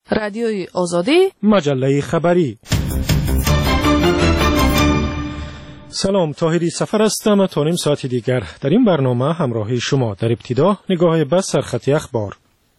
رادیوی آزادی، مجله خبری. سلام، طاهری سفر هستم. تا نیم ساعت دیگر در این برنامه همراه شما. در ابتدا نگاه به سرخط اخبار.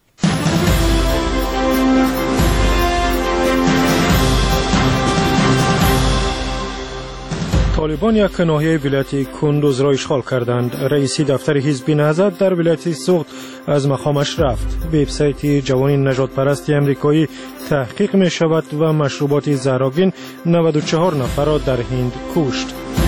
طالبان یک ناحیه ولایت کندوز را اشغال کردند. رئیس دفتر حزب نهضت در ولایت سوخت از مقامش رفت. وبسایت جوان نجات پرستی آمریکایی تحقیق می شود و مشروبات زهرآگین 94 نفر را در هند کشت.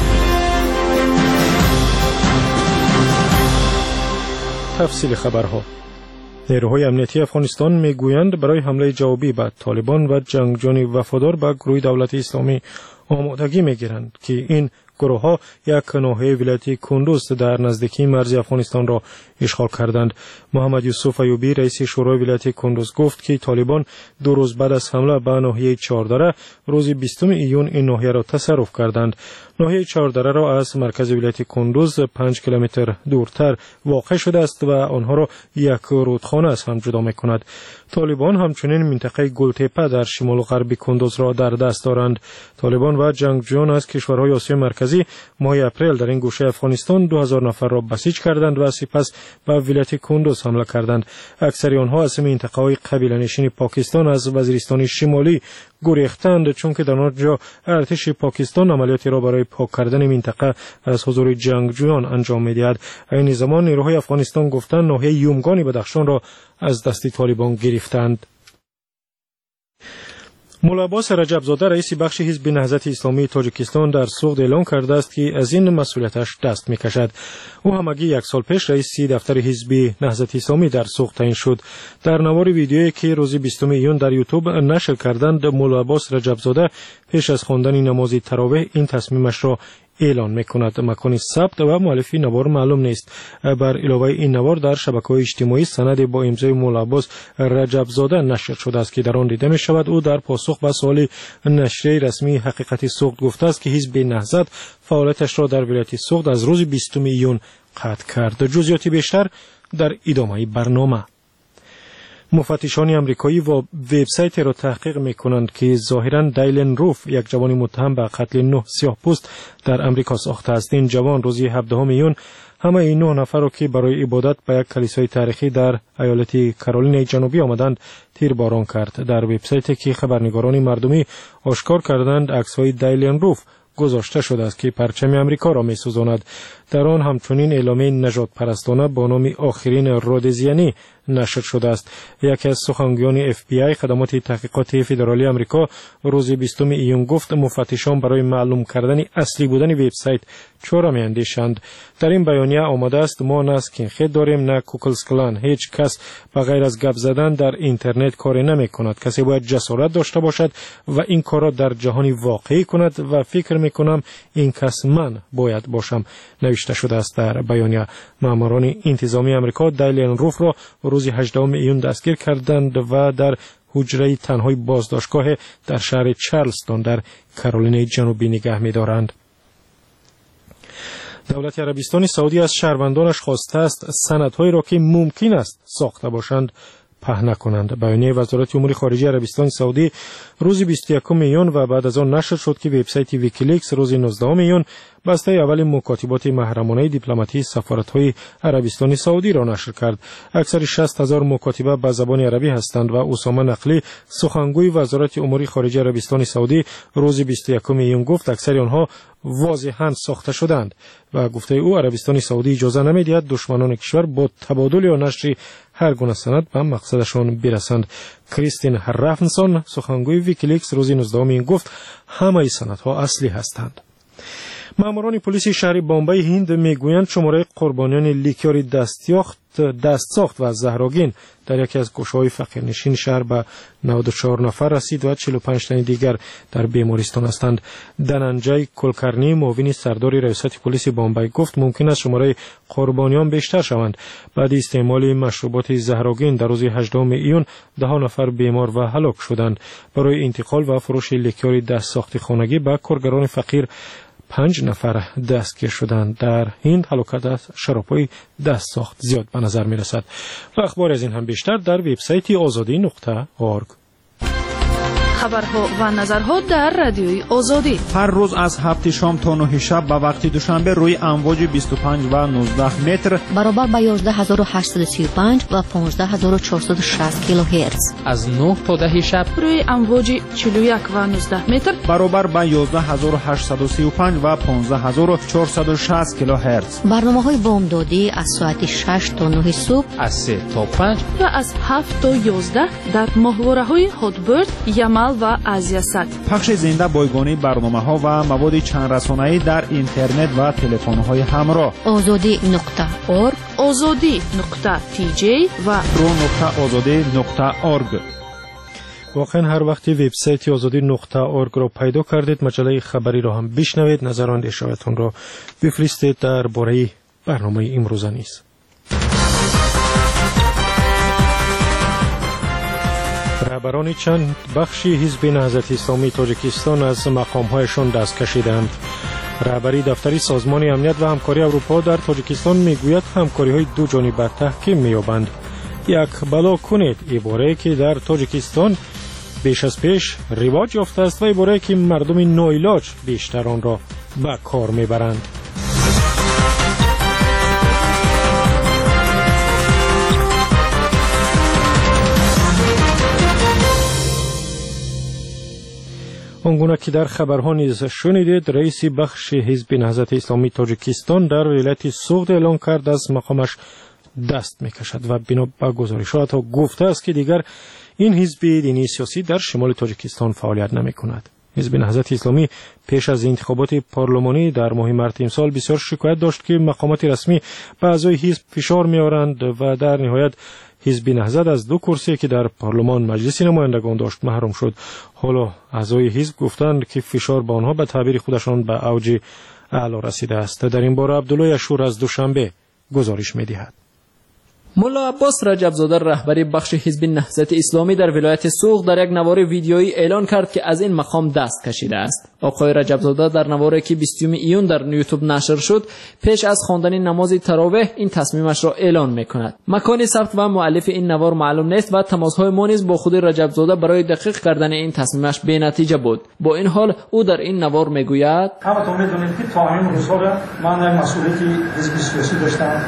تفصیل خبرها. نیروهای امنیتی افغانستان میگویند برای حمله جوابی به طالبان و جنگجویان وفادار به گروه دولت اسلامی آمادگی میگیرند که این گروه ها یک ناحیه ولایت کندوز در نزدیکی مرز افغانستان را اشغال کردند. محمد یوسف ایوبی رئیس شورای ولایت کندوز گفت که طالبان 2 روز بعد از حمله به ناحیه چهاردره روز 20 ایون این ناحیه را تصرف کردند. ناحیه چهاردره را از مرکز ولایت کندوز 5 کیلومتر دورتر واقع شده است و آنها را یک رودخانه از هم جدا می‌کند. طالبان همچنین منطقه گلتپه در شمال غربی کندوز را در دست دارند. طالبان و جنگجویان از کشورهای آسیای مرکزی ماه اپریل در این گوشه افغانستان 2000 نفر را بسیج کردند و سپس به ولایت کندوز حمله کردند. اکثر آنها از منطقه‌های قبیله‌نشین پاکستان از وزیرستان شمالی گریختند، چون که در آنجا ارتش پاکستان عملیاتی را برای پاک کردن منطقه از حضور جنگجویان انجام می‌دهد. این زمان نیروهای افغانستان گفتند ناحیه یومگان بدخشان را از دست طالبان گرفتند. مولا عباس رجبزاده رئیس بخش حزب نهضت اسلامی تاجیکستان در سوخت اعلام کرده است که از این مسئولیتش دست می‌کشد. او همگی 1 سال پیش رئیس دفتر حزب نهضت اسلامی در سوخت تعیین شد. در نوار ویدیویی که روز 20 ایون در یوتیوب نشر کردند، مولا عباس رجبزاده پیش از خواندن نماز تراویح این تصمیمش را اعلان می‌کند. مکان ثبت و مؤلف نوار معلوم نیست. بر علاوه این نوار در شبکه‌های اجتماعی سند با امضای مولا عباس رجبزاده نشر شده است که در آن دیده می‌شود او در پاسخ به سوال نشریه رسمی حقیقت سوخت گفته است که حزب نهضت فعالیتش را در ولایت سوخت از روز 20 ایون قطع کرد. جزئیات بیشتر در ادامه برنامه. مفتشان امریکایی و وبسایت را تحقیق می‌کنند که ظاهراً دایلن روف یک جوان متهم به قتل 9 سیاه‌پوست در امریکا ساخته است. این جوان روز 17 ایون همه این 9 نفر را که برای عبادت به یک کلیسای تاریخی در ایالت کارولینای جنوبی آمدند تیرباران کرد. در وبسایتی که خبرنگاران مردمی آشکار کردند عکس‌های دایلن روف گذاشته شده است که پرچم امریکا را می‌سوزاند. در آن همچنین اعلامیه نجات پرستانه با نام آخرین رودزیانی نشر شده است. یکی از سخنگویان FBI خدمات تحقیقات فدرالی آمریکا روز 20 ایون گفت مفتشان برای معلوم کردن اصلی بودن وبسایت چرا می‌اندیشند. در این بیانیه آمده است ما نه اسکینخد داریم نه کوکلز کلان. هیچ کس بغیر از گپ زدن در اینترنت کاری نمی‌کند. کسی باید جسارت داشته باشد و این کار را در جهانی واقعی کند و فکر می‌کنم این کس من باید باشم، نوشته شده است در بیانیه. ماموران انتظامی آمریکا دایلن روف را روز 18 ایون دستگیر کردند و در حجره تنهای بازداشتگاه در شهر چارلستون در کارولینای جنوبی نگه می‌دارند. دولت عربستان سعودی از شهروندانش خواسته است سندهایی را که ممکن است ساخته باشند پهن کنند. بیانیه وزارت امور خارجه عربستان سعودی روز 21 ایون و بعد از آن نشر شد که وبسایت ویکیلیکس روز 19 ایون بسته اول مکاتبات محرمانه دیپلماتی سفارت‌های عربستان سعودی را نشر کرد. اکثر 60,000 مکاتبه به زبان عربی هستند و اسامه نقلی سخنگوی وزارت امور خارجه عربستان سعودی روز 21 ایون گفت اکثر آنها واضحاً ساخته شدند و گفته او عربستان سعودی اجازه نمی‌دهد دشمنان کشور با تبادل یا نشر هر گونه سند به مقصدشان برسند. کریستین رافنسون سخنگوی ویکیلیکس روز 19 ایون گفت همه سندها اصلی هستند. ماموران پلیس شهر بامبای هند میگویند شماره قربانیان لیکیار دستساخت و زهرآگین در یکی از گوشه‌های فقیرنشین شهر به 94 نفر رسید و 45 تن دیگر در بیمارستان هستند. دننجای کلکرنی معاون سردار ریاست پلیس بامبای گفت ممکن است شماره قربانیان بیشتر شوند. بعد استعمال مشروبات زهرآگین در روز 18 ایون 10 نفر بیمار و هلاک شدند. برای انتقال و فروش لیکیار دستساخت خانگی به کارگران فقیر 5 نفر دستگیر شدند. در هند هلاکت از شراب‌های دستساخت زیاد به نظر می رسد. و اخبار از این هم بیشتر در وبسایت azadi.org. خبرها و نظرها در رادیوی آزادی. هر روز از 7 شام تا 9 شب به وقت دوشنبه روی امواج 25 و 19 متر برابر با 11835 و 15460 کیلوهرتز. از 9 تا 10 شب روی امواج 41 و 19 متر برابر با 11835 و 15460 کیلوهرتز. برنامه‌های بامدادی از ساعت 6 تا 9 صبح، از 3 تا 5 و از 7 تا 11 در ماهواره‌های هودبرد، یمل و آزیاسات. پخش زنده بایگانی برنامه‌ها و مواد چند رسانه‌ای در اینترنت و تلفن‌های همراه. azadi.org، azadi.tj و pro.azadi.org. واقعا هر وقتی وبسایت azadi.org را پیدا کردید مجله خبری را هم بشنوید. نظر و اندیشه‌هایتان را بفرستید درباره برنامه امروزه نیز. رهبران چند بخشی حزب نهضت اسلامی تاجیکستان از مقام‌هایشان دست کشیدند. رهبری دفتری سازمان امنیت و همکاری اروپا در تاجیکستان میگوید همکاری‌های دو جانبه تحکیم می‌یابند. یک بلا کنید عباره‌ای که در تاجیکستان بیش از پیش رواج یافته است و عباره‌ای که مردم ناعلاج بیشتر آن را به کار می‌برند. آنگونه که در خبرها نیز شنیدید، رئیس بخش حزب نهضت اسلامی تاجیکستان در ولایت سوغد اعلان کرد از مقامش دست میکشد و بنا به گزارشات گفته است که دیگر این حزب دینی سیاسی در شمال تاجیکستان فعالیت نمیکند. حزب نهضت اسلامی پیش از انتخابات پارلمانی در ماه مارس امسال بسیار شکایت داشت که مقامات رسمی به اعضای حزب فشار میآورند و در نهایت حزب نهضت از 2 کرسی که در پارلمان مجلس نمایندگان داشت محروم شد. حالا اعضای حزب گفتند که فشار به آنها به تعبیر خودشان به اوج اعلا رسیده است. در این باره عبدالله اشور از دوشنبه گزارش می‌دهد. ملا عباس رجبزاده رهبری بخش حزب نهضت اسلامی در ولایت سوغد در یک نوار ویدیویی اعلان کرد که از این مقام دست کشیده است. آقای رجبزاده در نواری که 20 ایون در یوتیوب نشر شد پیش از خواندن نماز تراویح این تصمیمش را اعلان می‌کند. مکان ثبت و مؤلف این نوار معلوم نیست و تماس‌های ما نیز با خود رجبزاده برای دقیق کردن این تصمیمش بی‌نتیجه بود. با این حال او در این نوار میگوید: همتون می‌دونید که تا این روزها من مسئولیتی حزب سیاسی داشتم.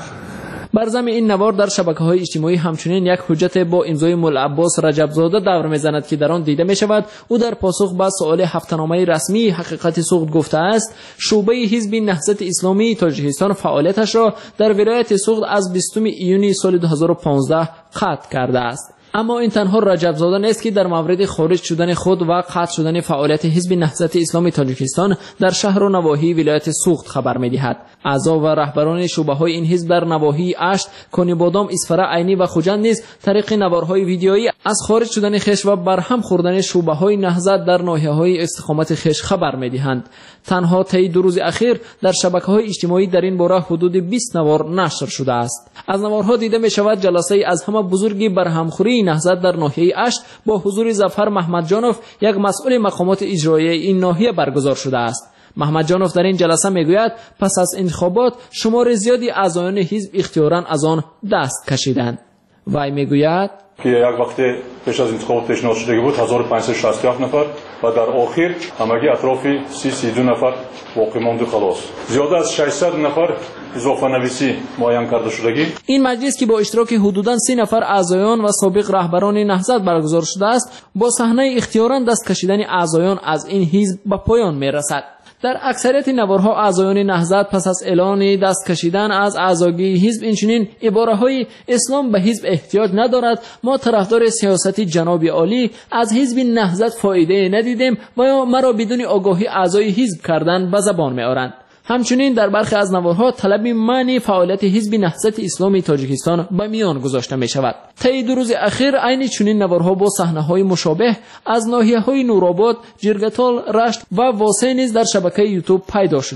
بر ضمن این نوار در شبکه‌های اجتماعی همچنین یک حجت با امضای ملا عباس رجبزاده دور می‌زند که در آن دیده می‌شود او در پاسخ به سوال هفته‌نامه رسمی حقیقت سوغد گفته است شعبه حزب نهضت اسلامی تاجیکستان فعالیتش را در ولایت سوغد از 20 ایون سال 2015 قطع کرده است. اما این تنها رجبزاده نیست که در مورد خارج شدن خود و قطع شدن فعالیت حزب نهضت اسلامی تاجیکستان در شهر و نواحی ولایت سوغد خبر می‌دهد. اعضا و رهبران شعبه‌های این حزب در نواحی اشت، کنیبادام، اسفره، عینی و خوجند نیز طریق نوارهای ویدیویی از خارج شدن خویش و برهم خوردن شعبه‌های نهضت در ناحیه‌های استقامت خویش خبر می‌دهند. تنها طی 2 روز اخیر در شبکه‌های اجتماعی در این باره حدود 20 نوار نشر شده است. از نوارها دیده می‌شود جلسه از همه بزرگی برهمخوری نهضت در ناحیه اشت با حضور ظفر محمدجانوف یک مسئول مقامات اجرایی این ناحیه برگزار شده است. محمدجانوف در این جلسه میگوید پس از انتخابات شمار زیادی اعضایان حزب اختیاراً از آن دست کشیدند. وی میگوید که یک وقت پیش از انتخابات پیشنهاد شده بود 1567 نفر و در آخر همگی اطراف 32 نفر باقی مانده خلاص. زیاده از 600 نفر اضافه نویسی معین کرده شدگی. این مجلس که با اشتراک حدوداً 30 نفر اعضایان و سابق رهبران نهضت برگزار شده است با صحنه اختیاراً دست کشیدن اعضایان از این حزب به پایان میرسد. در اکثریت نوارها اعضایان نهضت پس از اعلان دست کشیدن از اعضایی حزب اینچنین عباره‌های اسلام به حزب احتیاج ندارد، ما طرفدار سیاست جناب عالی از حزب نهضت فایده ندیدیم و مرا بدون آگاهی اعضای حزب کردن به زبان می‌آورند. همچنین در برخی از نوارها طلب منع فعالیت حزب نهضت اسلامی تاجیکستان به میان گذاشته می شود. طی 2 روز اخیر عین چنین نوارها با صحنه‌های مشابه از ناحیه‌های نورآباد، جرگتال، رشت و واسه نیز در شبکه یوتیوب پیدا شدند.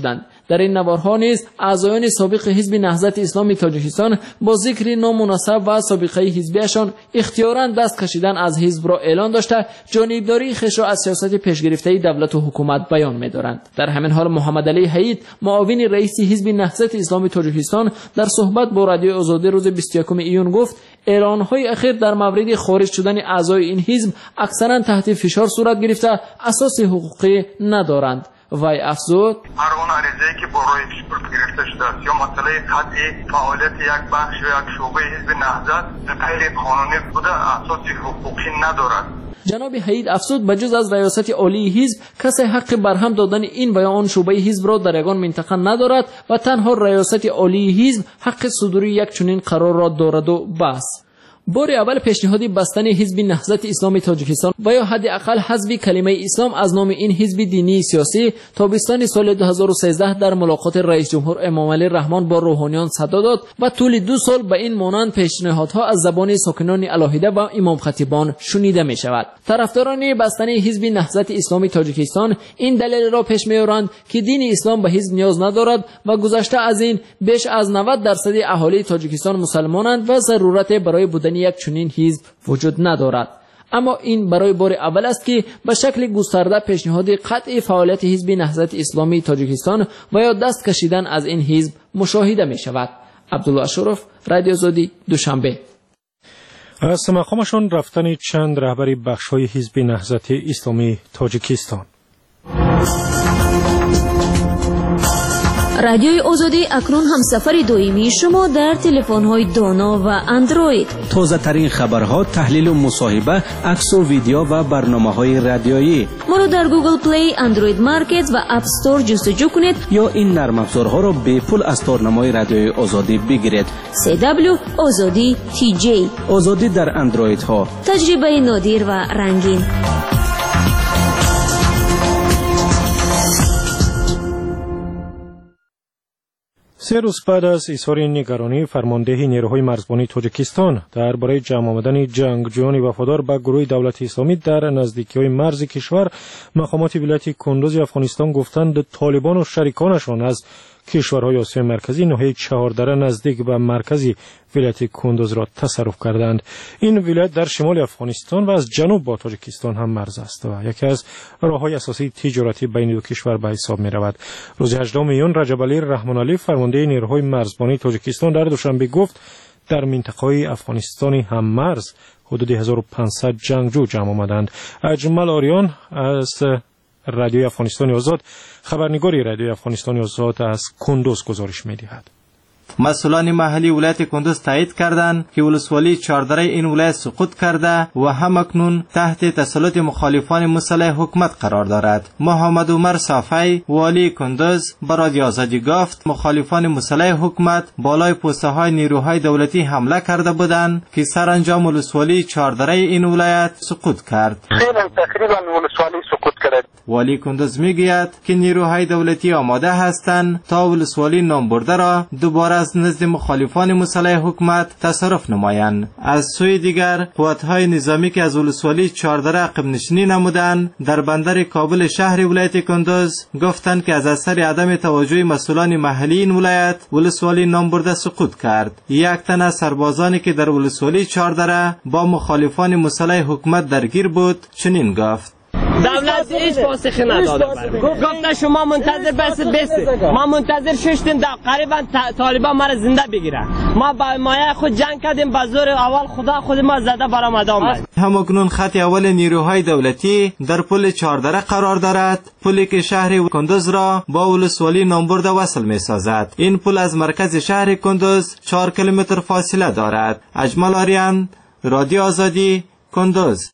در این نوارها نیز اعضایان سابق حزب نهضت اسلامی تاجیکستان با ذکر نامناسب و سابقه حزبیشان اختیاراً دست کشیدن از حزب را اعلان داشته جانبداری خویش را از سیاست پیشگرفته دولت و حکومت بیان می‌دارند. در همین حال محمد علی حید معاون رئیس حزب نهضت اسلامی تاجیکستان در صحبت با رادیو آزادی روز 21 ایون گفت اعلان‌های اخیر در مورد خارج شدن اعضای این حزب اکثرا تحت فشار صورت گرفته اساس حقوقی ندارند. وی افزود هر اون عریضه‌ای که با روی پیشبرد گرفته شده است یا مسئله قطعی فعالیت یک بخش و یک شعبه حزب نهضت غیر قانونی بوده اساس حقوقی ندارد. جناب حید افزود بجز از ریاست عالی حزب کسی حق برهم دادن این و یا آن شعبه حزب را در یگان منطقه ندارد و تنها ریاست عالی حزب حق صدوری یک چنین قرار را دارد و بس. بار اول پیشنهاد بستن حزب نهضت اسلامی تاجیکستان و یا حداقل حذف کلمه اسلام از نام این حزب دینی سیاسی تابستان سال 2013 در ملاقات رئیس جمهور امام علی رحمان با روحانیان صدا داد و طول 2 سال به این مانند پیشنهادها از زبان ساکنان الهیده و امام خطیبان شنیده می شود. طرفداران بستن حزب نهضت اسلامی تاجیکستان این دلیل را پیش می آورند که دین اسلام به حزب نیاز ندارد و گذشته از این بیش از 90% اهالی تاجیکستان مسلمانند و ضرورت برای بودن یک چنین حزب وجود ندارد. اما این برای بار اول است که به شکل گسترده پیشنهاد قطع فعالیت حزب نهضت اسلامی تاجیکستان و یا دست کشیدن از این حزب مشاهده می شود. عبدالله اشرف، رادیو آزادی، دوشنبه. از مقامشان رفتن چند رهبری بخش‌های حزب نهضت اسلامی تاجیکستان. رادیوی آزادی اکنون همسفر دائمی شما در تلفن‌های دانا و اندروید. تازه ترین خبرها، تحلیل و مصاحبه، عکس و ویدیو و برنامه‌های رادیویی. ما را در گوگل پلی، اندروید مارکت و اپ استور جستجو کنید یا این نرم افزارها را به پول از تارنمای رادیوی آزادی بگیرید. CW آزادی TJ. آزادی در اندروید ها. تجربه نادر و رنگین. 3 روز بعد از اظهار نگرانی فرمانده نیروهای مرزبانی تاجیکستان درباره جمع آمدن جنگجویان وفادار به گروه دولت اسلامی در نزدیکی‌های مرز کشور، مقامات ولایت کندوز افغانستان گفتند طالبان و شریکانشان از کشورهای آسیای مرکزی ناحیه چهاردره نزدیک به مرکزی ولایت کندوز را تصرف کردند. این ولایت در شمال افغانستان و از جنوب با تاجیکستان هم مرز است و یکی از راههای اساسی تجارتی بین دو کشور به حساب می رود. روز 18 میون رجب علی رحمان علی فرمانده نیروهای مرزبانی تاجیکستان در دوشنبه گفت در منطقه‌های افغانستانی هم مرز حدود 1500 جنگجو جمع آمدند. اجمل آریان از رادیو افغانستان آزاد، خبرنگاری رادیو افغانستان آزاد از کندوز گزارش می‌دهد. مسئولان محلی ولایت کندوز تایید کردند که ولسوالی چهاردره این ولایت سقوط کرده و همکنون تحت تسلط مخالفان مسلح حکومت قرار دارد. محمد عمر صافی والی کندوز به رادیو آزادی گفت مخالفان مسلح حکومت بالای پست‌های نیروهای دولتی حمله کرده بودند که سرانجام ولسوالی چهاردره این ولایت سقوط کرد. تقریبا ولسوالی سقوط کرد. والی کندوز میگوید که نیروهای دولتی آماده هستند تا ولسوالی نامبرده را دوباره از نزد مخالفان مسلح حکومت تصرف نمایند. از سوی دیگر قوت‌های نظامی که از ولسوالی چهاردره عقب نشینی نمودند در بندر کابل شهر ولایت کندوز گفتند که از اثر عدم توجه مسئولان محلی این ولایت ولسوالی نامبرده سقوط کرد. یک تن از سربازانی که در ولسوالی چهاردره با مخالفان مسلح حکومت درگیر بود چنین گفت: دولت هیچ پاسخی نداده. گفتن شما منتظر بسید. ما منتظر شدیم قریبا طالبان ما را زنده بگیرن. ما با مایه خود جنگ کردیم، به زور اول خدا خود ما زده برآمد آمد. همکنون خط اول نیروهای دولتی در پل چهاردره قرار دارد، پلی که شهر کندوز را با ولسوالی نامبرده وصل می سازد. این پل از مرکز شهر کندوز 4 کیلومتر فاصله دارد. اجمل آریان، رادیو آزادی، کندوز.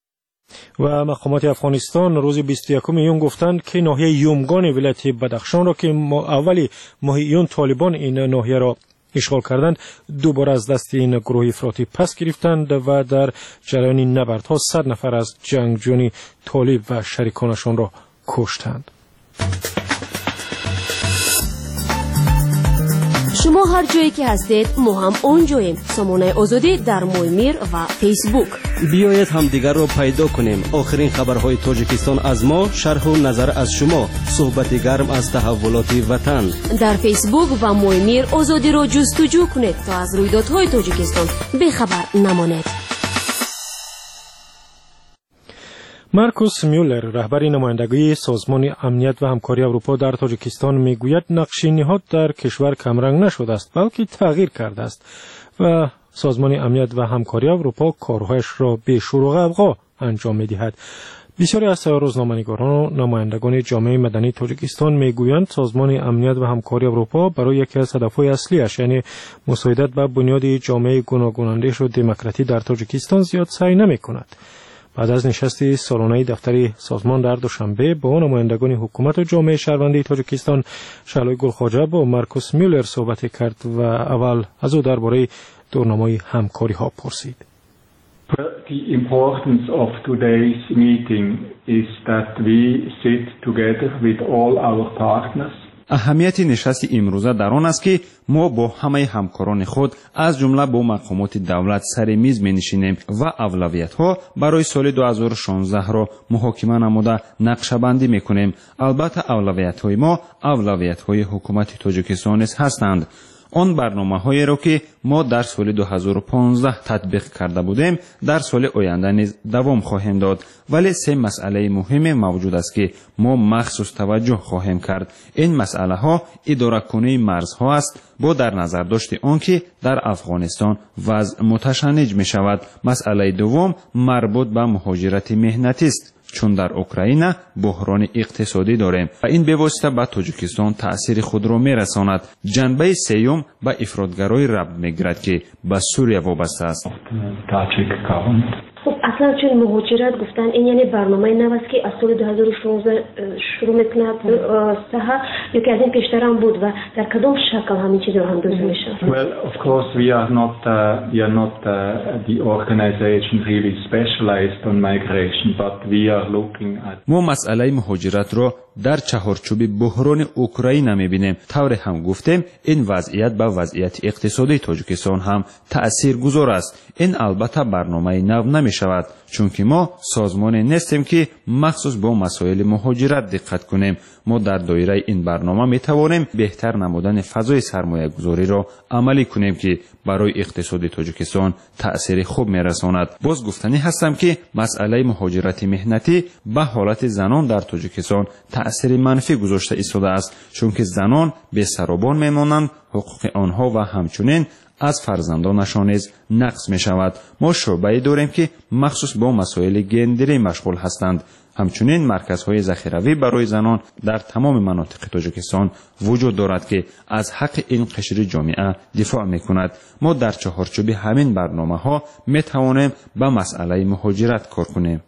و مقامات افغانستان روز 21 میون گفتند که ناحیه یومگان ولایت بدخشان را که اولی ماه ایون طالبان این ناحیه را اشغال کردند دوباره از دست این گروه افراطی پس گرفتند و در جریان نبردها 100 نفر از جنگجویان طالب و شریکانشان را کشتند. شما هر جایی که هستید ما هم اونجاییم. سامانه آزادی در مویمیر و فیسبوک. بیایید هم دیگر رو پیدا کنیم. آخرین خبرهای تاجیکستان از ما، شرح و نظر از شما، صحبت گرم از تحولات وطن. در فیسبوک و مویمیر آزادی رو جستجو کنید تا از رویدادهای تاجیکستان بخبر نمانید. مارکوس میولر، رهبر نمایندگی سازمان امنیت و همکاری اروپا در تاجیکستان میگوید نقش نهاد در کشور کمرنگ نشده است بلکه تغییر کرده است و سازمان امنیت و همکاری اروپا کارهایش را به شروع ابقا انجام می‌دهد. بسیاری از روزنامه‌نگاران و نمایندگان جامعه مدنی تاجیکستان میگویند سازمان امنیت و همکاری اروپا برای یکی از هدفهای اصلیش یعنی مساعدت به بنیاد جامعه گوناگون و دموکراتی در تاجیکستان زیاد سعی نمی‌کند. بعد از نشست سالانه دفتر سازمان در دوشنبه با نمایندگان حکومت و جامعه شهروندی تاجیکستان، شعلای گلخواجه با مارکوس میولر صحبت کرد و اول از او درباره دورنامه همکاری ها پرسید. The importance of today's meeting is that we sit together with all our partners. اهمیت نشست امروزه در آن است که ما با همه همکاران خود از جمله با مقامات دولت سر میز می‌نشینیم و اولویت‌ها برای سال 2016 را محاکمه نموده نقشه‌بندی می‌کنیم. البته اولویت‌های ما اولویت‌های حکومت تاجیکستان هستند. آن برنامه‌هایی را که ما در سال 2015 تطبیق کرده بودیم در سال آینده نیز دوام خواهیم داد، ولی سه مسئله مهم موجود است که ما مخصوص توجه خواهیم کرد. این مسئله ها اداره کنی مرزها است با در نظر داشت آنکه در افغانستان وضع متشنج می شود. مسئله دوم مربوط به مهاجرت مهنتی است، چون در اوکراین بحران اقتصادی داریم و این به واسطه به تاجیکستان تأثیر خود را می‌رساند. جنبه سوم به افراطگرایی ربط می‌گیرد که به سوریه وابسته است. خب اصلا چون مهاجرت گفتن این یعنی برنامه نو است که از سال 2016 شروع می‌کند سها یکی از این پیشتر هم بود و در کدام شکل همین چیز رو هم دوست میشه؟ Well, of course we are not the organization really specialized on migration, but we are looking at. ما مسئله مهاجرت را در چهارچوب بحران اوکراین می‌بینیم. طور هم گفتیم این وضعیت به وضعیت اقتصادی تاجیکستان هم تأثیرگذار است. این البته برنامه نو نمی‌شود چون که ما سازمانی نیستیم که مخصوص با مسائل مهاجرت دقت کنیم. ما در دایره این برنامه می‌توانیم بهتر نمودن فضای سرمایه‌گذاری را عملی کنیم که برای اقتصاد تاجیکستان تأثیر خوب می‌رساند. باز گفتنی هستم که مسئله مهاجرت مهنتی به حالت زنان در تاجیکستان تأثیر منفی گذاشته ایستاده است، چون که زنان به سرابان میمانند، حقوق آنها و همچنین از فرزندانشان نیز نقض می شود. ما شعبه‌ای داریم که مخصوص با مسائل گندری مشغول هستند. همچنین مرکزهای ذخیروی برای زنان در تمام مناطق تاجیکستان وجود دارد که از حق این قشر جامعه دفاع می کند. ما در چهارچوب همین برنامه ها می توانیم به مسئله مهاجرت کار کنیم.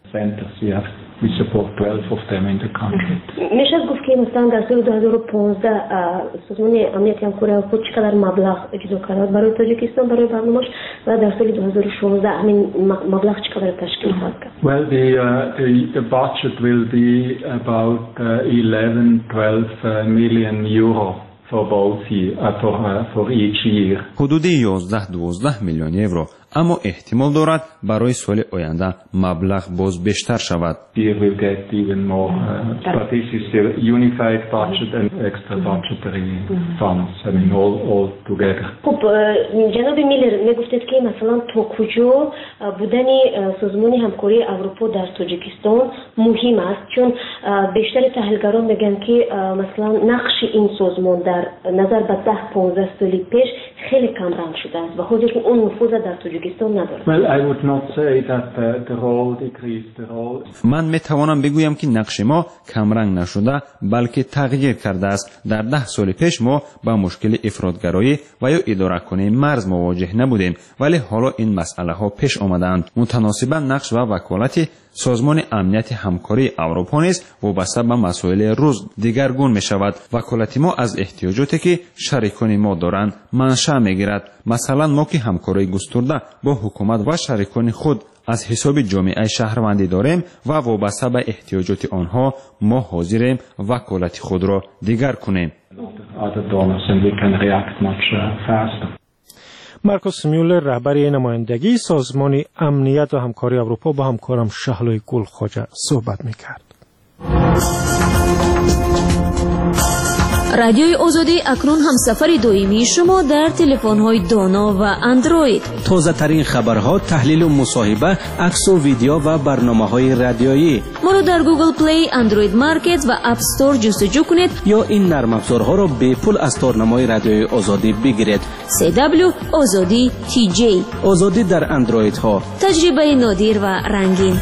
میشه گفت که مثلا در سال 2015 سازمان امنیت همکاری اروپا چقدر مبلغ اجرا کرد برای تاجیکستان برای برنامه‌اش و در سال 2016 همین مبلغ چقدر تشکیل خواهد کرد؟ Well, the budget will be about 11-12 million euro for both for each year. حدود 11-12 میلیون یورو، اما احتمال دارد برای سال آینده مبلغ باز بیشتر شود. Here we'll get even more, but this is the unified budget and extra budgetary funds, I mean all together. خب جناب میلر میگفتید که مثلا تا کجا بودن سازمان همکاری اروپا در تاجیکستان مهم است، چون بیشتر تحلیلگران میگن که مثلا نقش این سازمان در نظر به 10-15 سال پیش خیلی کم رنگ شده است و حاضر که اون نفوذ در تاجیکستان ندارد. Well, I would not say that the role decreased the role. من میتوانم بگویم که نقش ما کمرنگ نشده بلکه تغییر کرده است. در 10 سال پیش ما با مشکل افراطگرایی و یا اداره کنی مرز مواجه نبودیم، ولی حالا این مسئله ها پیش آمدند. متناسبا نقش و وکالت سازمان امنیت همکاری اروپا نیز وابسته به مسائل روز دیگرگون می شود. وکالت ما از احتیاجاتی که شریکان ما دارند منشأ می گیرد. مثلا ما که همکاری گسترده با حکومت و شریکان خود از حساب جامعه شهروندی داریم و وابسته به احتیاجات آنها ما حاضریم وکالت خود را دیگر کنیم. مارکوس میولر رهبر نمایندگی سازمان امنیت و همکاری اروپا با همکارم شهلای گلخواجه صحبت میکرد. رادیوی آزادی اکنون همسفر دائمی شما در تلفن‌های دانا و اندروید. تازه ترین خبرها، تحلیل و مصاحبه، عکس و ویدیو و برنامه‌های رادیویی. ما رو در گوگل پلی، اندروید مارکت و اپ استور جستجو کنید یا این نرم افزارها را به پول از تارنمای رادیوی آزادی بگیرید. CW آزادی TJ. آزادی در اندروید ها. تجربه نادر و رنگین.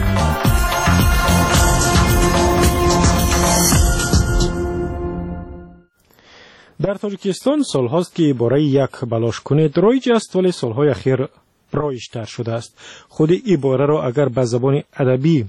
در تاجیکستان سالهاست که عباره یک بلاش کنید رایج است، ولی سالهای اخیر رایج‌تر شده است. خود عباره را اگر به زبان ادبی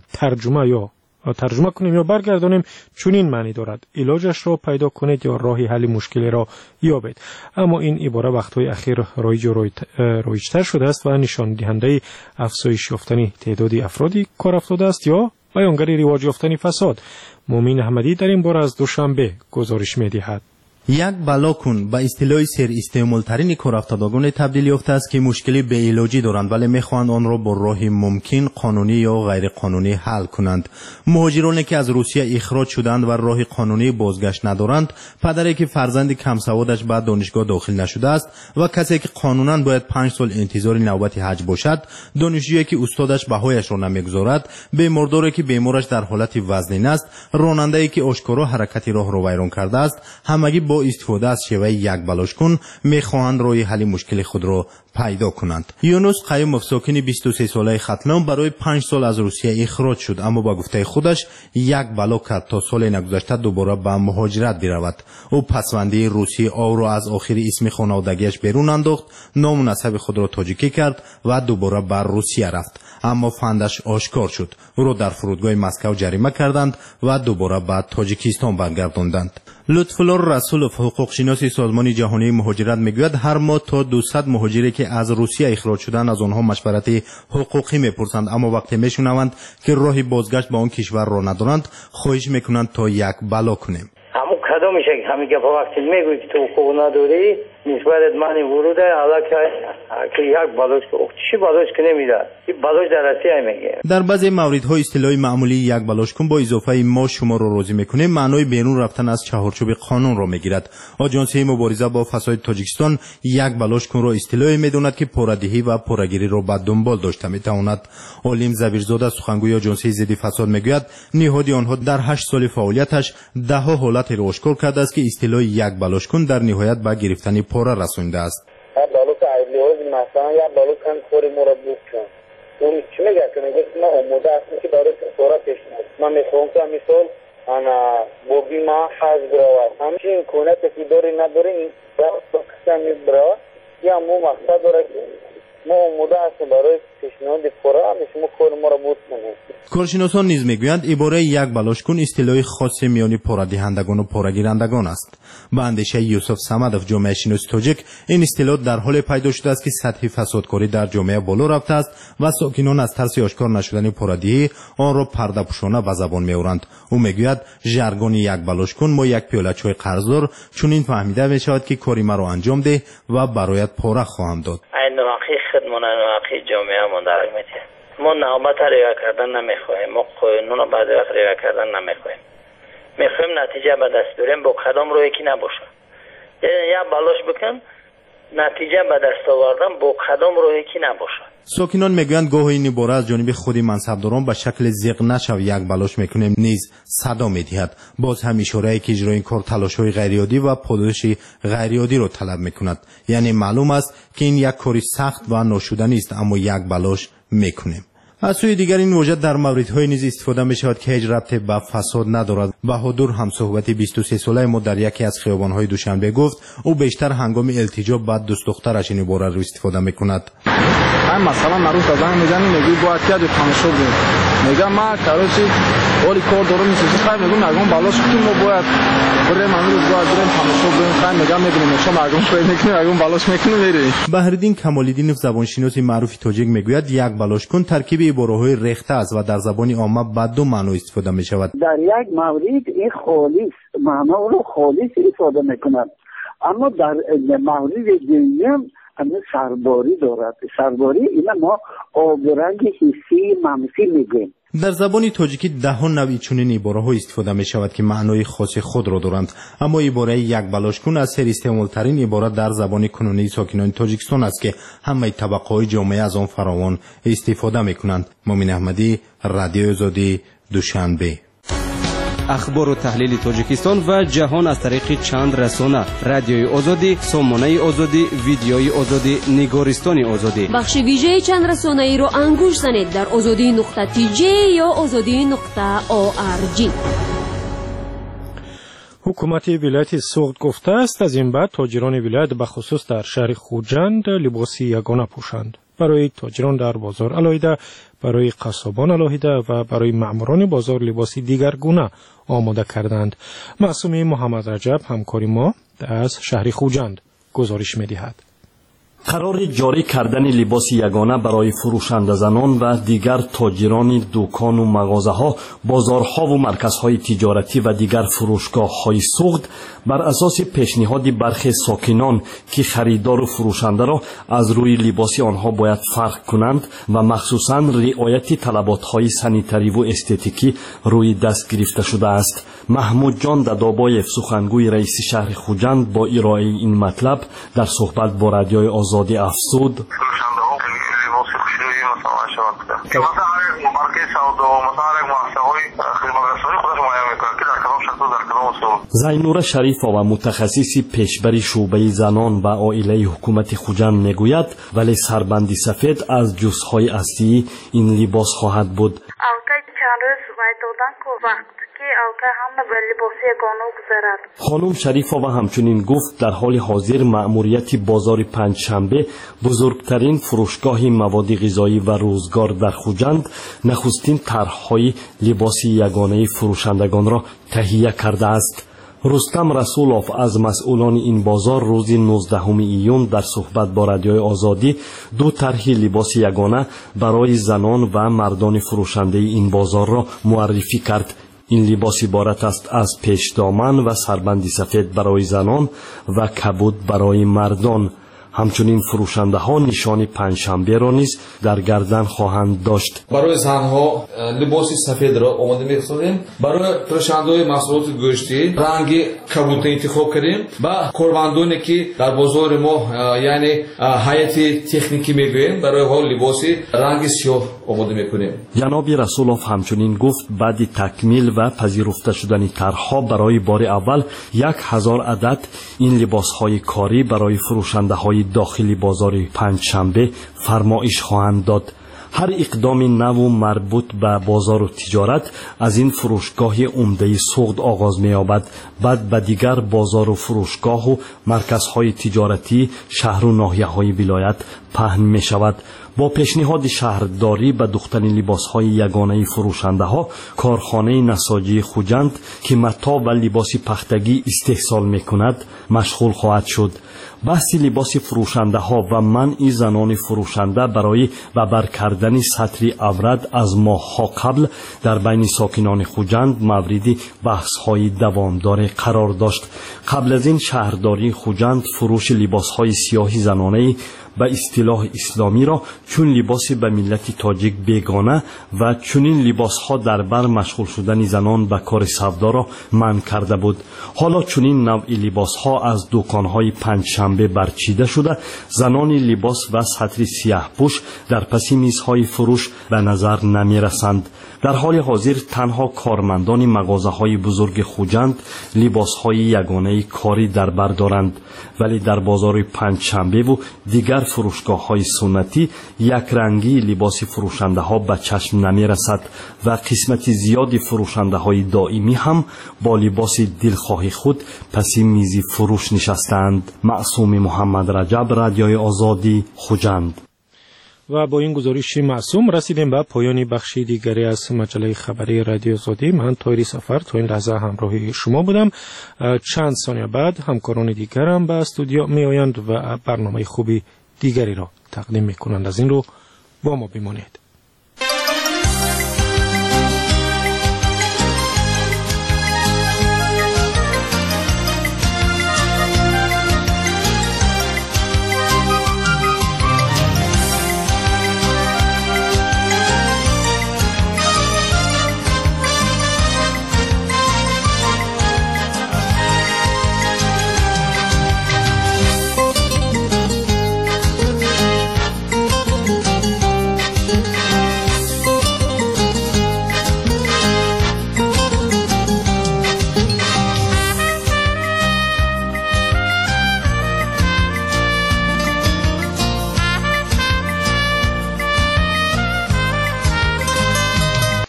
ترجمه کنیم یا برگردانیم چنین معنی دارد: علاجش را پیدا کنید یا راه حل مشکلی را یابید. اما این عباره وقتهای اخیر رایج‌تر شده است و نشان دهنده افزایش یافتن تعداد افرادی کار افتاده است یا بیانگر رواج یافتن فساد. مومین احمدی در این باره از دوشنبه گزارش می‌دهد. یک بلا کن به اصطلاح سر استعمال ترین کارافتادگان تبدیل یافته است که مشکلی به علاجی دارند ولی میخواهند آن را با راه ممکن قانونی یا غیر قانونی حل کنند. مهاجرانی که از روسیه اخراج شدند و راه قانونی بازگشت ندارند، پدری که فرزند کم سوادش به دانشگاه داخل نشده است و کسی که قانونا باید 5 سال انتظار نوبت حج باشد، دانشجویی که استادش بهایش را نمیگذارد، بیمارداری که بیمارش در حالت وزنین است، راننده‌ای که آشکارا حرکت راه را ویران کرده است، همگی با استفاده از شیوه یک بلاش کن میخواهند راه حل مشکل خود را پیدا کنند. یونس قیوموف ساکن 23 ساله ختلان برای 5 سال از روسیه اخراج شد، اما با گفته خودش یک بلا کرد تا سال نگذشته دوباره به مهاجرت برود. او پسوندی روسی او را از آخر اسم خانوادگیش بیرون انداخت، نام و نسب خود را تاجیکی کرد و دوباره بر روسیه رفت. اما فندش آشکار شد. او را در فرودگاه مسکو جریمه کردند و دوباره به تاجیکستان برگرداندند. لطفالله رسولوف، حقوق شناس سازمان جهانی مهاجرت میگوید هر ماه تا 200 مهاجری که از روسیه اخراج شدن از آنها مشورت حقوقی میپرسند، اما وقتی میشنوند که راه بازگشت به آن کشور را ندارند خواهش میکنند تا یک بلا کنیم. همون کدام میشه همین که وقتی میگویی که تو حقوق نداری نسبت من ورود که یک بلاش چی بلاش کنه میده این بلاش در روسیه میگه. در بعضی موردها اصطلاح معمولی یک بلاش کن با اضافه ما شما را راضی میکنه معنای بیرون رفتن از چهارچوب قانون را میگیرد. آژانسی مبارزه با فساد تاجیکستان یک بلاش کن را اصطلاحی میدوند که پره‌دهی و پره‌گیری را به دنبال داشته میتواند. علیم زبیرزاده سخنگوی آژانسی ضد فساد میگوید نهاد آنها در 8 سال فعالیتش 10 حالت را آشکار کرده است که اصطلاح یک بلاش کن در نهایت به گرفتن پاره رسانده است. بالوک عیلیوز مثلا یا بالوک کن کوری مربوط کن اون چی میگه که میگه ما اومده هستیم که برای پاره پیش نمیاد. من میخوام که مثال انا بوگی ما حاضر برای همچین کنه که داری نداری این با کسی برا یا مو مقصد داره که ما اومده هستیم برای پیشنهاد پاره شما کوری مربوط کنیم. کارشناسان نیز میگویند عباره یک بلاش کن اصطلاح خاص میان پاره دهندگان و پاره گیرندگان است. به اندیشه یوسف صمدوف جامعه شناس تاجیک این اصطلاح در حال پیدا شده است که سطح فسادکاری در جامعه بالا رفته است و ساکنان از ترس آشکار نشدن پاره‌دهی آن را پرده پوشانه به زبان میآورند. او میگوید ژرگون یک بلاش کن ما یک پیاله چای قرضدار چون این فهمیده میشود که کاری مرا انجام ده و برایت پاره خواهم داد. این واقعی خدمت واقعی جامعه ما در میته. ما نوبت ریا کردن نمیخواهیم، ما قانون را بعد وقت ریا کردن نمیخواهیم. میخوایم نتیجه به دست بیاریم با قدم رو یکی نباشه. یا بلاش بکن نتیجه به دست آوردن با قدم رو یکی نباشه. ساکنان میگویند گاه این عباره از جانب خود منصبداران به شکل زیغ نشو یک بلاش میکنیم نیز صدا میدهد. باز هم اشاره که اجرای این کار تلاش‌های غیرعادی و پاداش غیرعادی را طلب میکند. یعنی معلوم است که این یک کاری سخت و ناشدنی است اما یک بلاش میکنیم. از سوی دیگر این واژه در موردهای نیز استفاده می شود که هیچ ربطی به فساد ندارد. بهادر همصحبت 23 ساله ما در یکی از خیابان‌های دوشنبه گفت او بیشتر هنگام التجا به دوست دخترش این عباره را استفاده می کند. هم مثلا نروز زنگ میزنی میگی باید که تماشا ببین میگم ما کاروسی ولی کار دارم میشه خیلی میگم نگم بالاش کنیم ما باید بریم امروز باید بریم تماشا ببین خیلی میگم میبینیم شما نگم فکر میکنیم نگم بالاش میکنیم میری. بهرالدین کمال‌الدین زبانشناس معروف تاجیک میگوید یک بالاشکن ترکیب عباره‌های رخته است و در زبان عامه با دو معنی استفاده میشود. در یک مورد این خالص معنا رو خالص استفاده میکنند اما در مورد دیگه هم سرباری دارد. سرباری اینا ما آبرنگ حسی منفی میگیم. در زبان تاجیکی ده نوع چنین عباره‌ها استفاده می‌شود که معنای خاص خود را دارند، اما عباره یک بالاشکن از سر استعمال‌ترین عبارت در زبان کنونی ساکنان تاجیکستان است که همه طبقه‌های جامعه از آن فراوان استفاده می‌کنند. مومن احمدی، رادیو آزادی، دوشنبه. اخبار و تحلیل تاجیکستان و جهان از طریق چند رسانه: رادیوی آزادی، سامانه آزادی، ویدیوی آزادی، نگارستان آزادی. بخش ویژه چند رسانه ای رو انگوش زنید در azadi.tj یا azadi.org. حکومت ولایت سوخت گفته است از این بعد تاجران ولایت به خصوص در شهر خوجند لباس یگانه پوشند. برای تاجران در بازار علاوه، برای قصابان علاوه و برای مأموران بازار لباسی دیگرگونه آماده کردند. معصومی محمد رجب همکاری ما از شهر خوجند گزارش می‌دهد. قرار جاری کردن لباس یگانه برای فروشنده زنان و دیگر تاجران دکان و مغازه‌ها، بازارها و مرکزهای تجارتی و دیگر فروشگاه‌های سوخت بر اساس پیشنهاد برخی ساکنان که خریدار و فروشنده را از روی لباس آنها باید فرق کنند و مخصوصاً رعایت طلبات‌های سانیتری و استتیکی روی دست گرفته شده است. محمود جان دادابایف، سخنگوی رئیس شهر خوجند، با ارائه این مطلب در صحبت با رادیوی آزادی افزود: زینور شریف‌آوا، متخصص پیشبر شعبه زنان و عائله حکومت خوجند میگوید ولی سربندی سفید از جزهای اصلی این لباس خواهد بود. خانم شریف‌آوا همچنین گفت در حال حاضر مأموریت بازار پنجشنبه، بزرگترین فروشگاه مواد غذایی و روزگار در خوجند، نخستین طرح‌های لباس یگانه فروشندگان را تهیه کرده است. رستم رسولوف از مسئولان این بازار روز 19 ایون در صحبت با رادیوی آزادی دو طرح لباس یگانه برای زنان و مردان فروشنده این بازار را معرفی کرد. این لباس عبارت است از پیشدامن و سربندی سفید برای زنان و کبود برای مردان. همچنین فروشنده ها نشان پنجشنبه را نیز در گردن خواهند داشت. برای زنها لباس سفید را آماده می‌سازیم. برای فروشنده محصولات گوشتی رنگ کبود انتخاب کردیم. و کارمندانی که در بازار ما یعنی هیئت تکنیکی میگوییم برای حال لباس رنگ سیاه آماده می‌کنیم. جناب رسولوف همچنین گفت بعد تکمیل و پذیرفته شدن طرح‌ها برای بار اول 1000 عدد این لباس‌های کاری برای فروشنده‌های داخلی بازار پنجشنبه فرمایش خواهند داد. هر اقدام نو مربوط به بازار و تجارت از این فروشگاه عمده سوخت آغاز می‌یابد، بعد به دیگر بازار و فروشگاه و مرکزهای تجارتی شهر و ناحیه‌های ولایت پهن می‌شود. با پیشنهاد شهرداری به دوختن لباس‌های یگانه فروشنده‌ها، کارخانه نساجی خوجند که متا و لباس پختگی استحصال می‌کند مشغول خواهد شد. بحث لباس فروشنده ها و منع زنان فروشنده برای ببر کردن سطر عورت از ماه‌ها قبل در بین ساکنان خوجند مورد بحث های دوامدار قرار داشت. قبل از این شهرداری خوجند فروش لباس های سیاه زنانه به اصطلاح اسلامی را چون لباس به ملت تاجیک بیگانه و چنین لباس ها در بر مشغول شدن زنان به کار سودا را منع کرده بود. حالا چنین نوع لباس ها از دکان های پنجشنبه برچیده شده، زنان لباس و سطر سیاه پوش در پس میزهای فروش به نظر نمی رسند. در حال حاضر تنها کارمندان مغازه های بزرگ خوجند لباس های یگانه کاری در بر دارند، ولی در بازار پنجشنبه و دیگر فروشگاه های سنتی یک رنگی لباس فروشنده ها به چشم نمی رسد و قسمت زیادی فروشنده های دائمی هم با لباس دلخواه خود پس میز فروش نشستند. معصوم محمد رجب، رادیوی آزادی، خوجند. و با این گزارش معصوم رسیدیم به پایان بخش دیگری از مجله خبری رادیو آزادی. من طاهری سفر تا این لحظه همراه شما بودم. چند ثانیه بعد همکاران دیگرم به استودیو می آیند و برنامه خوبی دیگری را تقدیم می کنند. از این رو با ما بمانید.